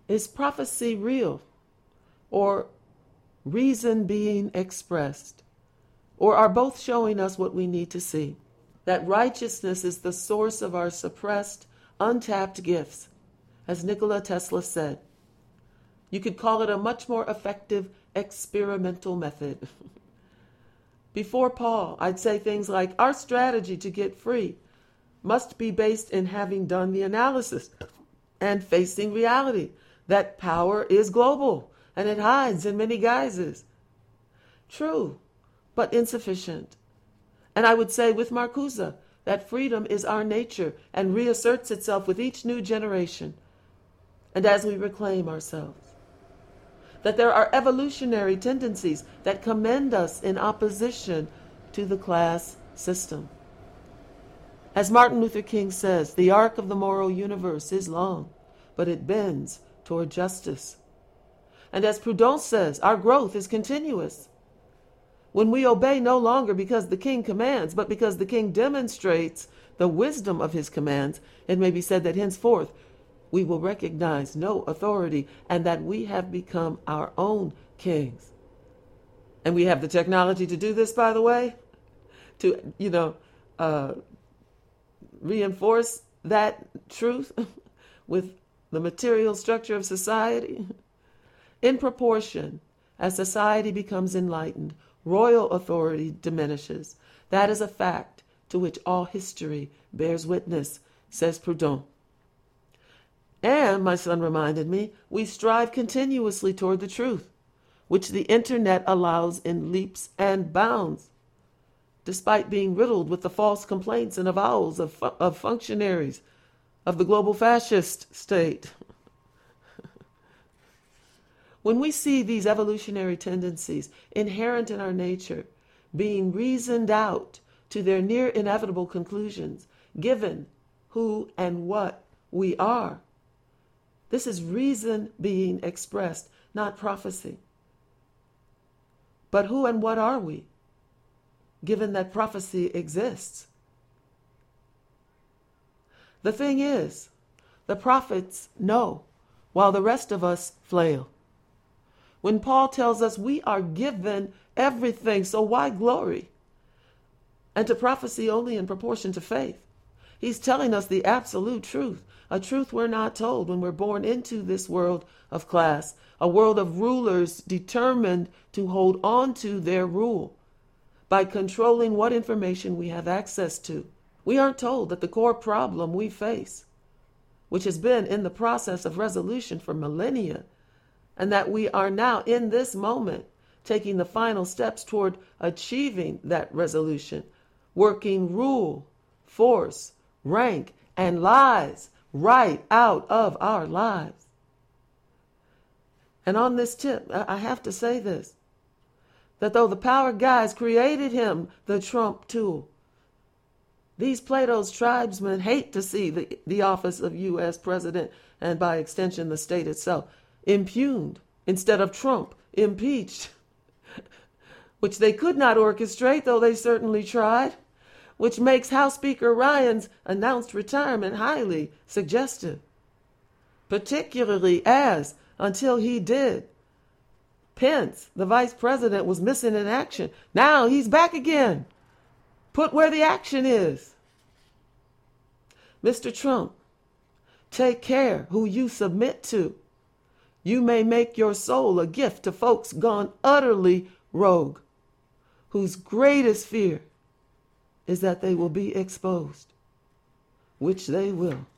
Is prophecy real, or reason being expressed? Or are both showing us what we need to see? That righteousness is the source of our suppressed, untapped gifts, as Nikola Tesla said. You could call it a much more effective experimental method. Before Paul, I'd say things like, our strategy to get free must be based in having done the analysis and facing reality that power is global and it hides in many guises. True, but insufficient. And I would say with Marcuse that freedom is our nature and reasserts itself with each new generation and as we reclaim ourselves. That there are evolutionary tendencies that commend us in opposition to the class system. As Martin Luther King says, the arc of the moral universe is long, but it bends toward justice. And as Proudhon says, our growth is continuous. When we obey no longer because the king commands, but because the king demonstrates the wisdom of his commands, it may be said that henceforth we will recognize no authority and that we have become our own kings. And we have the technology to do this, by the way, to, reinforce that truth with the material structure of society. In proportion as society becomes enlightened, royal authority diminishes. That is a fact to which all history bears witness, says Proudhon. And, my son reminded me, we strive continuously toward the truth, which the internet allows in leaps and bounds, despite being riddled with the false complaints and avowals of functionaries of the global fascist state. When we see these evolutionary tendencies inherent in our nature being reasoned out to their near inevitable conclusions, given who and what we are, this is reason being expressed, not prophecy. But who and what are we, given that prophecy exists? The thing is, the prophets know, while the rest of us flail. When Paul tells us we are given everything, so why glory? And to prophecy only in proportion to faith. He's telling us the absolute truth, a truth we're not told when we're born into this world of class, a world of rulers determined to hold on to their rule by controlling what information we have access to. We aren't told that the core problem we face, which has been in the process of resolution for millennia, and that we are now in this moment taking the final steps toward achieving that resolution, working rule, force, rank, and lies right out of our lives. And on this tip, I have to say this, that though the power guys created him the Trump tool, these Plato's tribesmen hate to see the office of U.S. president, and by extension the state itself, impugned instead of Trump impeached, which they could not orchestrate, though they certainly tried, which makes House Speaker Ryan's announced retirement highly suggestive, particularly as, until he did, Pence, the vice president, was missing in action. Now he's back again, put where the action is. Mr. Trump, take care who you submit to. You may make your soul a gift to folks gone utterly rogue, whose greatest fear is that they will be exposed, which they will.